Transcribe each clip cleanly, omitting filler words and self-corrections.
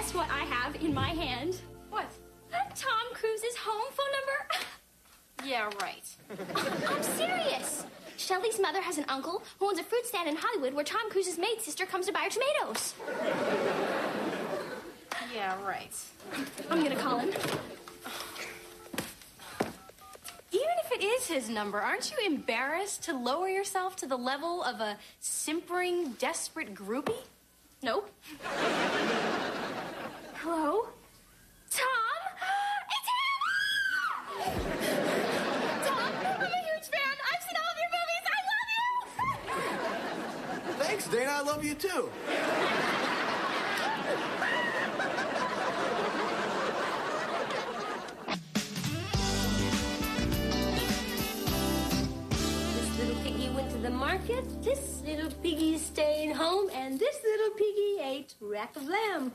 guess what I have in my hand? What? Tom Cruise's home phone number. Yeah, right. I'm serious. Shelley's mother has an uncle who owns a fruit stand in Hollywood where Tom Cruise's maid sister comes to buy her tomatoes. Yeah, right. I'm gonna call him. Even if it is his number, aren't you embarrassed to lower yourself to the level of a simpering, desperate groupie? No. Hello? Tom? It's him! Tom, I'm a huge fan. I've seen all of your movies. I love you! Thanks, Dana. I love you, too. This little piggy went to the market. This little piggy's staying home. And this little piggy ate rack of lamb.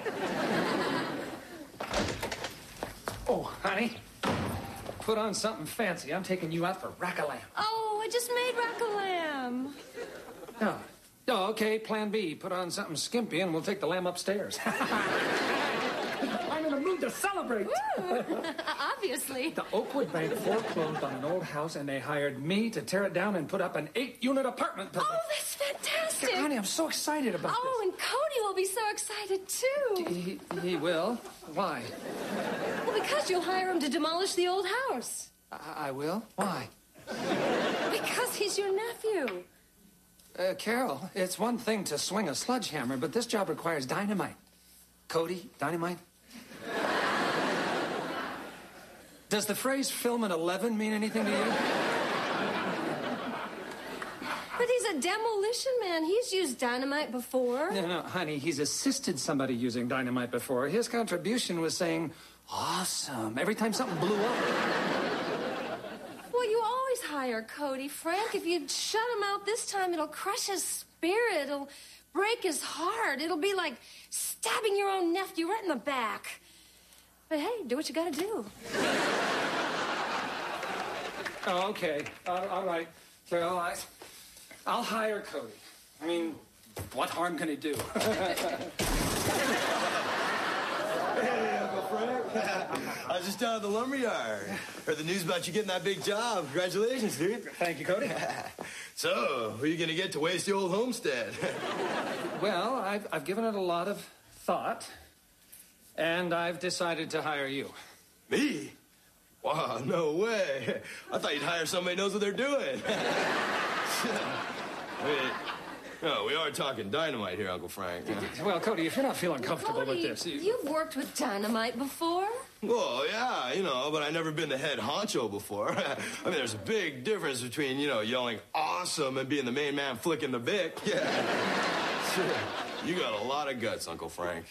Oh, honey. Put on something fancy. I'm taking you out for rack-a-lamb. Oh, I just made rack of lamb. Oh. Oh, okay, plan B. Put on something skimpy and we'll take the lamb upstairs. I'm in the mood to celebrate. Obviously. The Oakwood Bank foreclosed on an old house and they hired me to tear it down and put up an 8-unit apartment building. Oh, that's fantastic. Honey, I'm so excited about Oh, and Cody will be so excited, too. this. He will? Why? Well, because you'll hire him to demolish the old house. I will? Why? Because he's your nephew. Carol, it's one thing to swing a sledgehammer, but this job requires dynamite. Cody, dynamite? Does the phrase film at 11 mean anything to you? But he's a demolition man. He's used dynamite before. No, honey, he's assisted somebody using dynamite before. His contribution was saying, awesome, every time something blew up. Well, you always hire Cody, Frank. If you shut him out this time, it'll crush his spirit. It'll break his heart. It'll be like stabbing your own nephew right in the back. But hey, do what you gotta do. Oh, okay. All right. Carol, I'll hire Cody. I mean, what harm can he do? Hey, Uncle Frank. I was just down at the lumberyard. Heard the news about you getting that big job. Congratulations, dude. Thank you, Cody. So, who are you going to get to waste the old homestead? Well, I've given it a lot of thought, and I've decided to hire you. Me? Wow, no way. I thought you'd hire somebody who knows what they're doing. Wait. No, we are talking dynamite here, Uncle Frank. Well, Cody, if you're not feeling comfortable Cody, with this... you've worked with dynamite before. Well, yeah, but I've never been the head honcho before. I mean, there's a big difference between, yelling awesome and being the main man flicking the bic. Yeah. You got a lot of guts, Uncle Frank.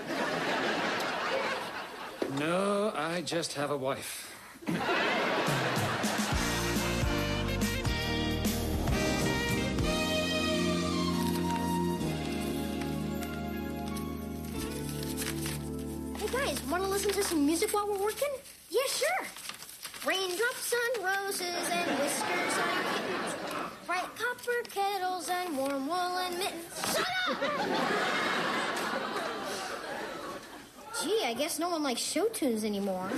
No, I just have a wife. Hey, guys, want to listen to some music while we're working? Yeah, sure. Raindrops on roses and whiskers on kittens. Bright copper kettles and warm woolen mittens. Shut up! Gee, I guess no one likes show tunes anymore.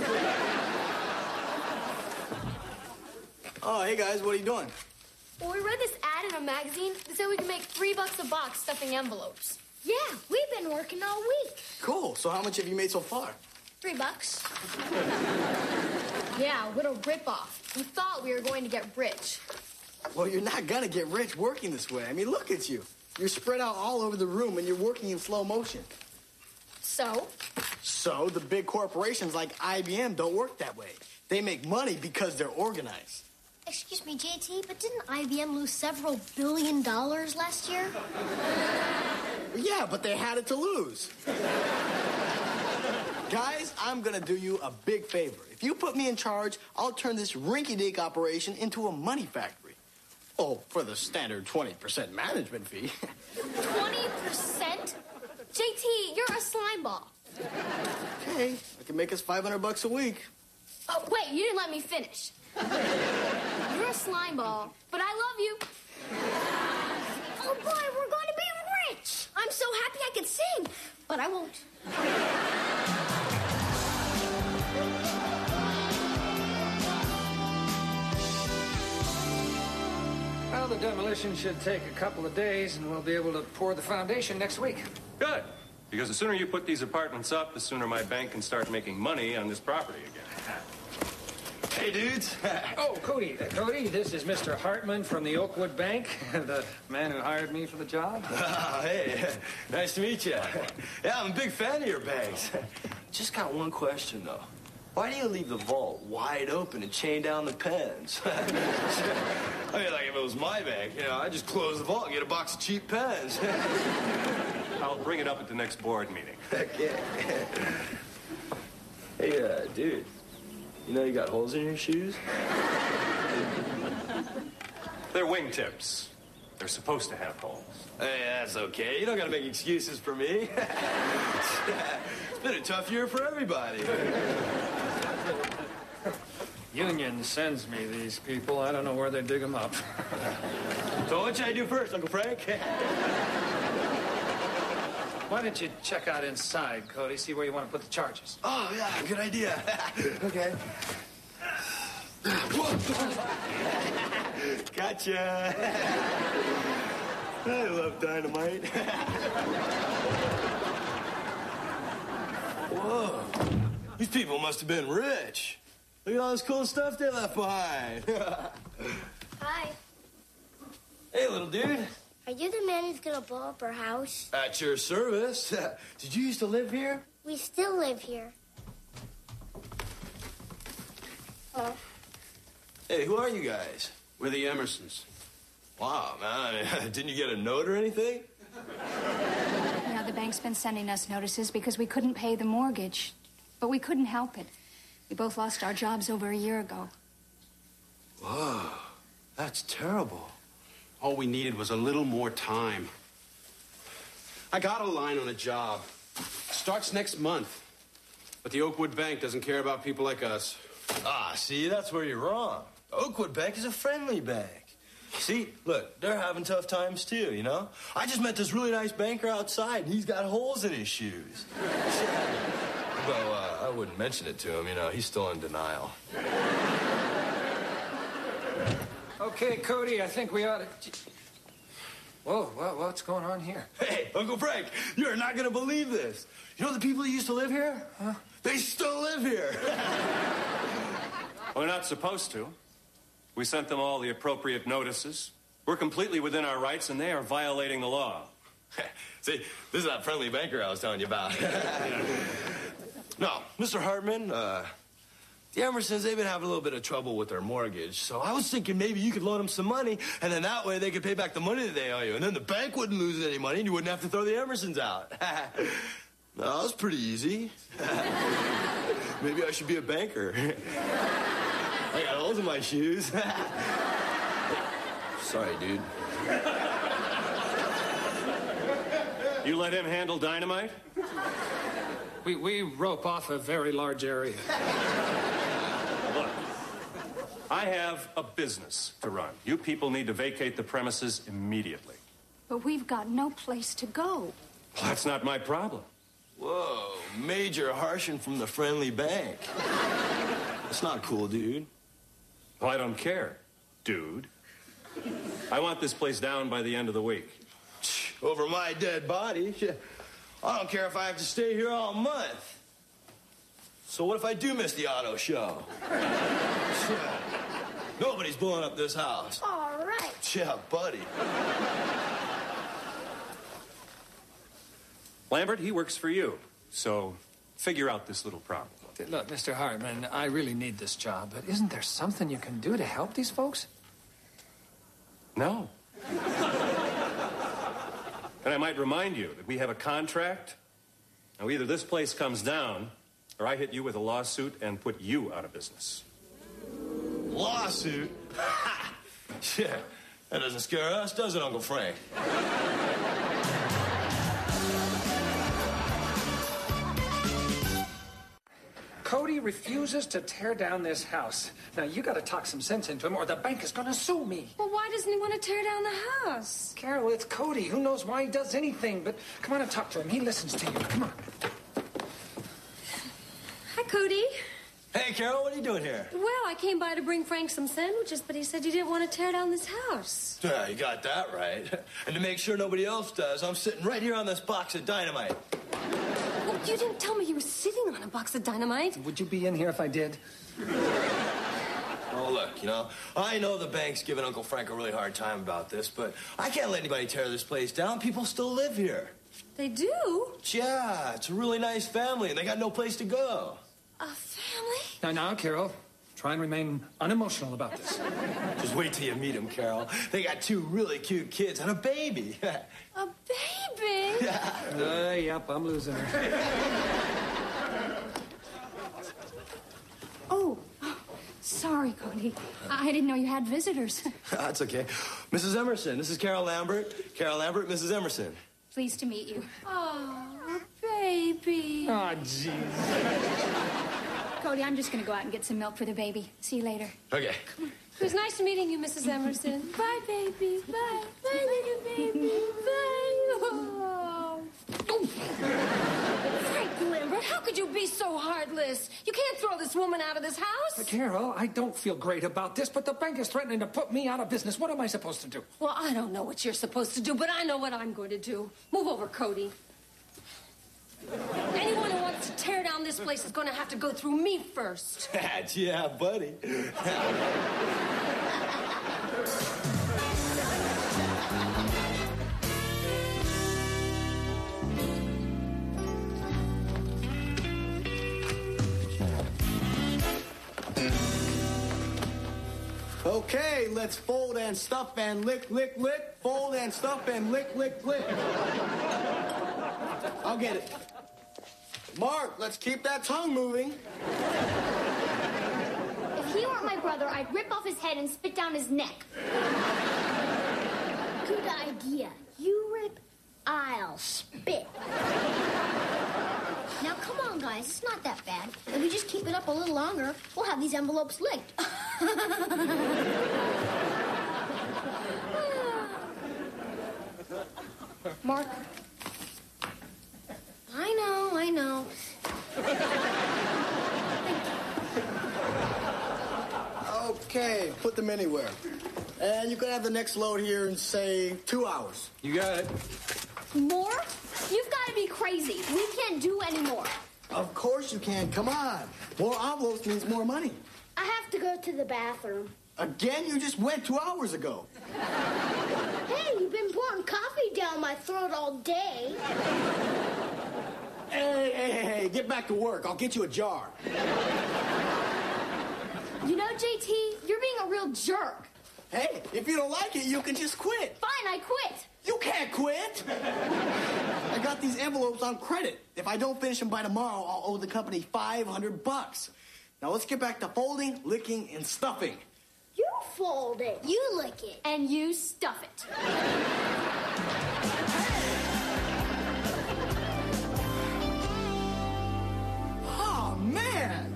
Oh, hey, guys, what are you doing? Well, we read this ad in a magazine that said we can make $3 a box stuffing envelopes. Yeah, we've been working all week. Cool. So how much have you made so far? $3. Yeah, what a ripoff. We thought we were going to get rich. Well, you're not gonna get rich working this way. I mean, look at you. You're spread out all over the room and you're working in slow motion. So? So the big corporations like IBM don't work that way. They make money because they're organized. Excuse me, JT, but didn't IBM lose several $1 billion last year? Yeah, but they had it to lose. Guys, I'm gonna do you a big favor. If you put me in charge, I'll turn this rinky-dink operation into a money factory. Oh, for the standard 20% management fee. 20%? JT, you're a slime ball. Okay, I can make us $500 a week. Oh, wait, you didn't let me finish. You're a slime ball, but I love you. Oh, boy, we're going to be rich. I'm so happy I can sing. but I won't. Well, the demolition should take a couple of days, and we'll be able to pour the foundation next week. Good. Because the sooner you put these apartments up, the sooner my bank can start making money on this property again. Hey, dudes. Oh, Cody, this is Mr. Hartman from the Oakwood Bank, the man who hired me for the job. Oh, hey, nice to meet you. Yeah, I'm a big fan of your banks. Just got one question, though. Why do you leave the vault wide open and chain down the pens? I mean, like, if it was my bank, I'd just close the vault and get a box of cheap pens. I'll bring it up at the next board meeting. Okay. Hey, dude. You got holes in your shoes? They're wingtips. They're supposed to have holes. Hey, that's okay. You don't gotta make excuses for me. It's been a tough year for everybody. Union sends me these people. I don't know where they dig them up. So what should I do first, Uncle Frank? Why don't you check out inside, Cody, see where you want to put the charges? Oh, yeah, good idea. Okay. Gotcha. I love dynamite. Whoa. These people must have been rich. Look at all this cool stuff they left behind. Hi. Hey, little dude. Are you the man who's gonna blow up our house? At your service. Did you used to live here? We still live here. Oh. Hey, who are you guys? We're the Emersons. Wow, man. Didn't you get a note or anything? Yeah, the bank's been sending us notices because we couldn't pay the mortgage. But we couldn't help it. We both lost our jobs over a year ago. Whoa, that's terrible. All we needed was a little more time. I got a line on a job. Starts next month. But the Oakwood Bank doesn't care about people like us. Ah, see, that's where you're wrong. The Oakwood Bank is a friendly bank. See, look, they're having tough times too, I just met this really nice banker outside, and he's got holes in his shoes. Well, I wouldn't mention it to him, he's still in denial. Okay, Cody, I think we ought to... Whoa, what's going on here? Hey, Uncle Frank, you're not going to believe this. You know the people who used to live here? Huh? They still live here. Well, they're not supposed to. We sent them all the appropriate notices. We're completely within our rights, and they are violating the law. See, this is that friendly banker I was telling you about. No, Mr. Hartman, the Emersons, they've been having a little bit of trouble with their mortgage, so I was thinking maybe you could loan them some money, and then that way they could pay back the money that they owe you, and then the bank wouldn't lose any money, and you wouldn't have to throw the Emersons out. No, that was pretty easy. Maybe I should be a banker. I got holes in my shoes. Sorry, dude. You let him handle dynamite? We rope off a very large area. Look, I have a business to run. You people need to vacate the premises immediately. But we've got no place to go. Well, that's not my problem. Whoa, Major Harshen from the friendly bank. That's not cool, dude. Well, I don't care, dude. I want this place down by the end of the week. Over my dead body? I don't care if I have to stay here all month. So what if I do miss the auto show? Nobody's blowing up this house. All right. Yeah, buddy. Lambert, he works for you, so figure out this little problem. Look, Mr. Hartman, I really need this job, but isn't there something you can do to help these folks? No. And I might remind you that we have a contract. Now, either this place comes down, or I hit you with a lawsuit and put you out of business. Lawsuit? Yeah, that doesn't scare us, does it, Uncle Frank? Cody, Cody refuses to tear down this house. Now, you got to talk some sense into him, or the bank is going to sue me. Well, why doesn't he want to tear down the house? Carol, it's Cody. Who knows why he does anything? But come on and talk to him. He listens to you. Come on. Hi, Cody. Hey, Carol, what are you doing here? Well, I came by to bring Frank some sandwiches, but he said you didn't want to tear down this house. Yeah, you got that right. And to make sure nobody else does, I'm sitting right here on this box of dynamite. Well, you didn't tell me you were sitting on a box of dynamite. Would you be in here if I did? Oh, look, I know the bank's giving Uncle Frank a really hard time about this, but I can't let anybody tear this place down. People still live here. They do? Yeah, it's a really nice family, and they got no place to go. A family? Now, Carol, try and remain unemotional about this. Just wait till you meet them, Carol. They got 2 really cute kids and a baby. A baby? Yep, I'm losing her. Oh, sorry, Cody. I didn't know you had visitors. That's okay. Mrs. Emerson, this is Carol Lambert. Carol Lambert, Mrs. Emerson. Pleased to meet you. Oh, baby. Oh, jeez. Cody, I'm just going to go out and get some milk for the baby. See you later. Okay. It was nice meeting you, Mrs. Emerson. Bye, baby. Bye. Bye, little baby. Bye. Oh. Frank Lambert, how could you be so heartless? You can't throw this woman out of this house. Carol, I don't feel great about this, but the bank is threatening to put me out of business. What am I supposed to do? Well, I don't know what you're supposed to do, but I know what I'm going to do. Move over, Cody. Anyone who wants to tear down this place is going to have to go through me first. Yeah, buddy. Okay, let's fold and stuff and lick, lick, lick. Fold and stuff and lick, lick, lick. I'll get it. Mark, let's keep that tongue moving. If he weren't my brother, I'd rip off his head and spit down his neck. Good idea. You rip, I'll spit. Now, come on, guys. It's not that bad. If we just keep it up a little longer, we'll have these envelopes licked. Mark. I know. Okay, put them anywhere. And you can have the next load here in, say, 2 hours. You got it. More? You've got to be crazy. We can't do any more. Of course you can. Come on. More envelopes means more money. I have to go to the bathroom. Again? You just went 2 hours ago. Hey, you've been pouring coffee down my throat all day. Hey, get back to work. I'll get you a jar. You know, JT, you're being a real jerk. Hey, if you don't like it, you can just quit. Fine, I quit. You can't quit. I got these envelopes on credit. If I don't finish them by tomorrow, I'll owe the company $500. Now let's get back to folding, licking, and stuffing. You fold it. You lick it. And you stuff it. Oh, man.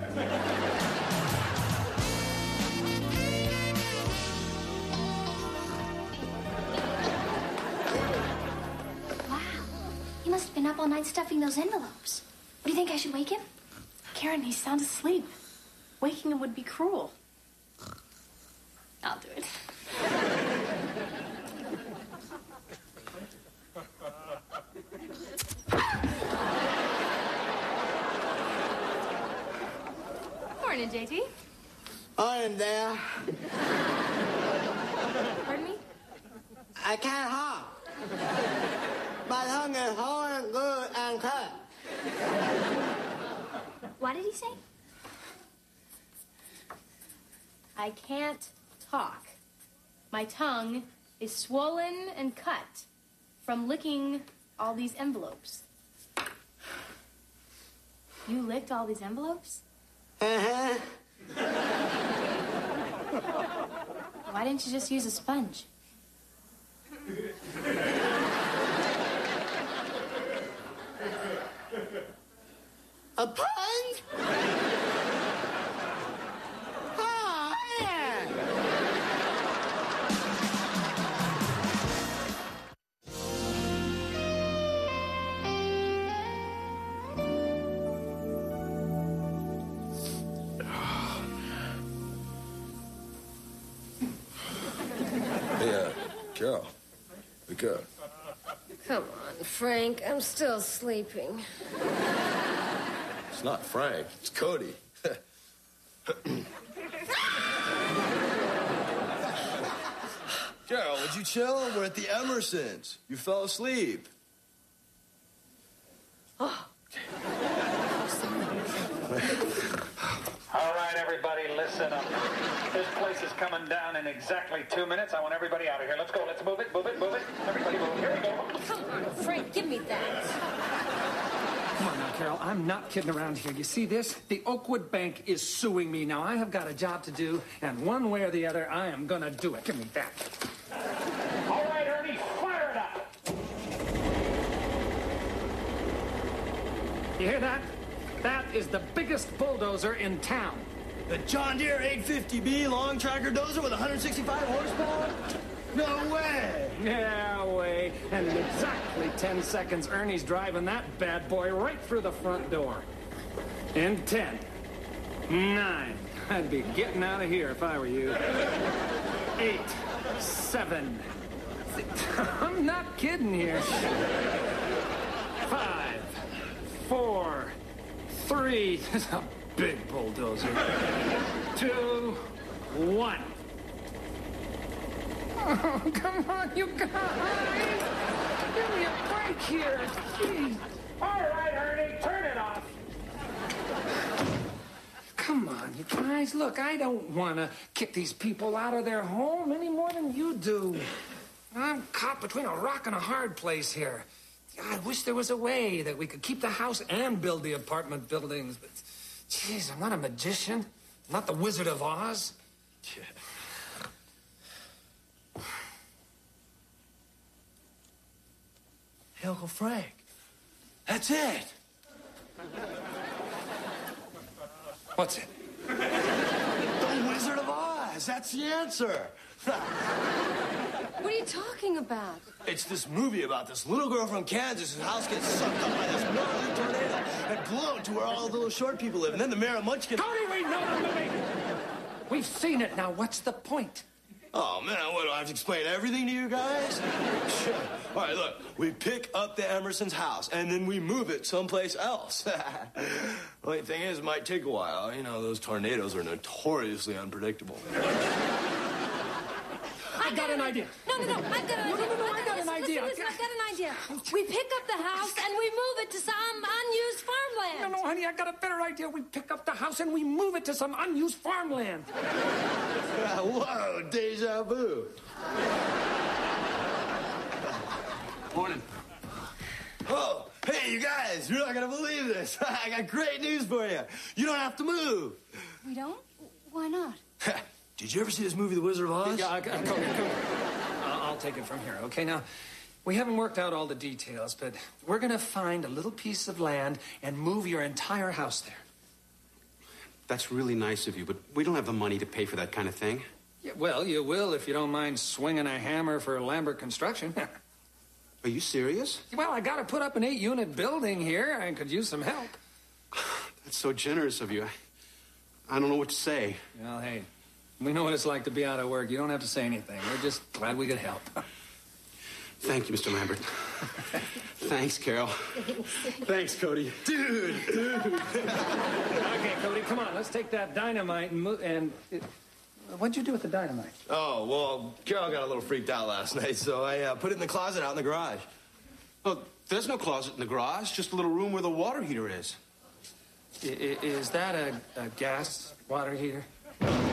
Wow. He must have been up all night stuffing those envelopes. What do you think? I should wake him? Karen, he's sound asleep. Waking him would be cruel. I'll do it. Morning, JT. I am there. Pardon me? I can't hop. My tongue is hard, good, and cut. What did he say? I can't talk. My tongue is swollen and cut from licking all these envelopes. You licked all these envelopes? Uh-huh. Why didn't you just use a sponge? A punch? Carol, wake up. Come on, Frank. I'm still sleeping. It's not Frank. It's Cody. Carol, would you chill? We're at the Emersons. You fell asleep. Oh. All right, everybody, listen up. This place is coming down in exactly 2 minutes. I want everybody out of here. Let's go. Let's move it, move it, move it. Everybody move. Here we go. Come on, Frank. Give me that. Come on now, Carol. I'm not kidding around here. You see this? The Oakwood Bank is suing me. Now, I have got a job to do, and one way or the other, I am going to do it. Give me that. All right, Ernie, fire it up. You hear that? That is the biggest bulldozer in town. The John Deere 850B long tracker dozer with 165 horsepower? No way! Yeah, way. And in exactly 10 seconds, Ernie's driving that bad boy right through the front door. In 10, 9, I'd be getting out of here if I were you. 8, 7, 6. I'm not kidding here. 5, 4, 3. It's a big bulldozer. 2, 1. Oh, come on, you guys. Give me a break here. Jeez. All right, Ernie, turn it off. Come on, you guys. Look, I don't want to kick these people out of their home any more than you do. I'm caught between a rock and a hard place here. I wish there was a way that we could keep the house and build the apartment buildings. But, geez, I'm not a magician. I'm not the Wizard of Oz. Yeah. Hey, Uncle Frank. That's it. What's it? The Wizard of Oz. That's the answer. What are you talking about? It's this movie about this little girl from Kansas whose house gets sucked up by this gnarly tornado and blown to where all the little short people live. And then the mayor of Munchkin... Tony, we know the movie. We've seen it now. What's the point? Oh, man, what, do I have to explain everything to you guys? Sure. All right, look, we pick up the Emerson's house, and then we move it someplace else. Only thing is, it might take a while. You know, those tornadoes are notoriously unpredictable. I've got an idea. No, I've got an idea. I got an idea. Listen, I've got an idea. We pick up the house and we move it to some unused farmland. No, honey, I got a better idea. We pick up the house and we move it to some unused farmland. Whoa, deja vu. Morning. Oh, hey, you guys, you're not going to believe this. I got great news for you. You don't have to move. We don't? Why not? Did you ever see this movie, The Wizard of Oz? Yeah, come here. I'll take it from here, okay? Now, we haven't worked out all the details, but we're going to find a little piece of land and move your entire house there. That's really nice of you, but we don't have the money to pay for that kind of thing. Yeah, well, you will if you don't mind swinging a hammer for Lambert Construction. Are you serious? Well, I got to put up an 8-unit building here. I could use some help. That's so generous of you. I don't know what to say. Well, hey, we know what it's like to be out of work. You don't have to say anything. We're just glad we could help. Thank you, Mr. Lambert. Thanks, Carol. Thanks, Cody. Dude. Okay, Cody, come on. Let's take that dynamite and move. What'd you do with the dynamite? Oh, well, Carol got a little freaked out last night, so I put it in the closet out in the garage. Oh, there's no closet in the garage, just a little room where the water heater is. Is that a gas water heater?